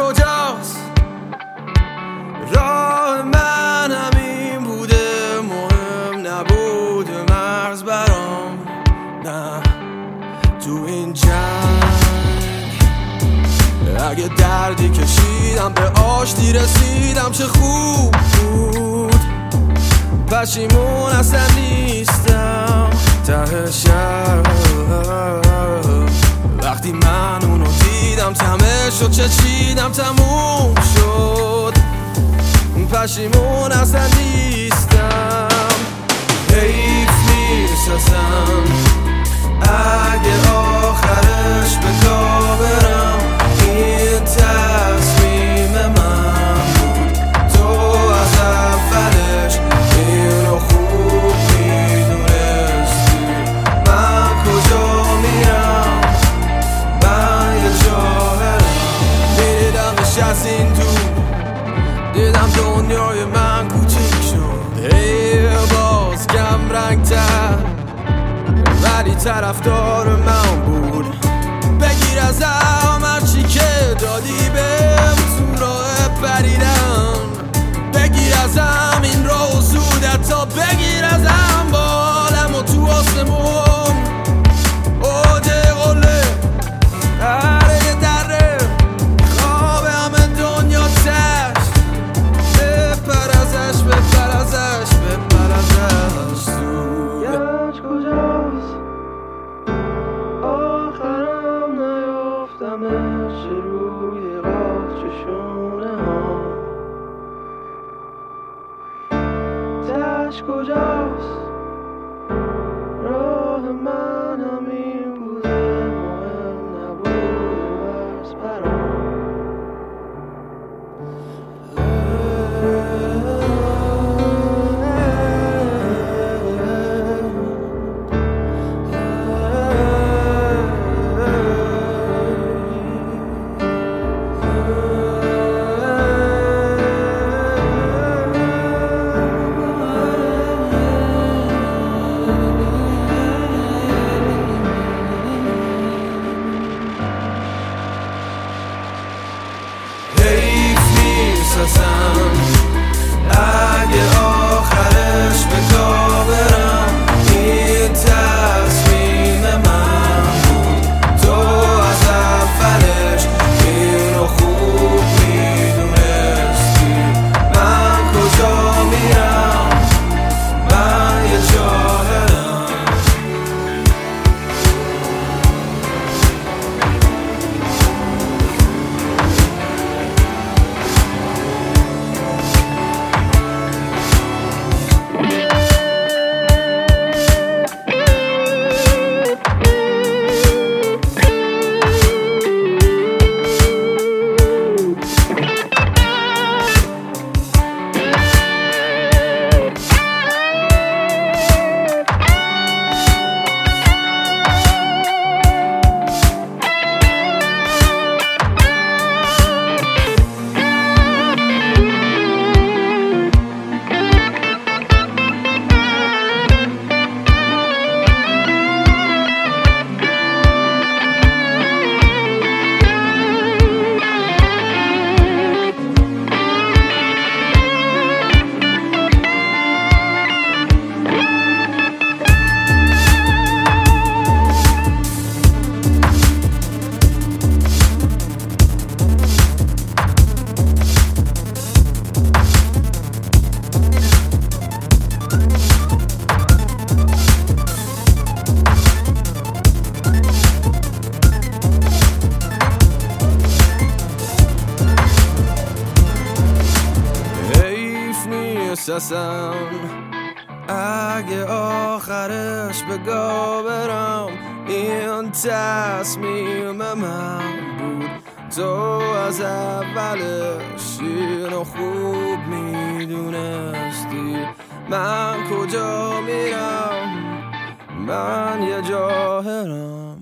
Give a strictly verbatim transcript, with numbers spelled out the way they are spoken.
کجاست؟ راه من همین بوده، مهم نبوده مرز برام. نه تو این جنگ اگه دردی کشیدم به آشتی رسیدم چه خوب بود. پشیمون اصلا نیستم ته شب وقتی من اونو دیدم تمه شد چه چیدم تموم شد. پشیمون اصلا نیستم. حیف نیست اصلا اگه آخرش به گاه برم. این تصمیم من بود، تو از اولش اینو خوب میدونستی. من کجا میرم؟ من یه جاهرم. میدیدمش از این دور، دیدم دنیای من کوچیک شد. هی باز کم رنگ تر ولی طرفدار من بود. بگیر ازم هرچی که دادی بهم تو راه پریدن. بگیر ازم این راه و زودت تا بگیر ازم بالم و تو آسمون. اوده قله هره دره خواب همه دنیا تشت. بپر ازش بپر ازش بپر ازش تو گرج کجاست؟ آخرم نیافتمش روی راه چشونه ها. تش کجاست؟ راه من همین بوده، مهم نبوده مرز برام. اگه آخرش به گاه برم. این تصمیم من بود، تو از اولش اینو خوب میدونستی. من کجا میرم؟ من یه جاهرم. احساسم اگه آخرش به گاه برم. این تصمیم من بود، تو از اولش اینو خوب میدونستی. من کجا میرم؟ من یه جاهرم.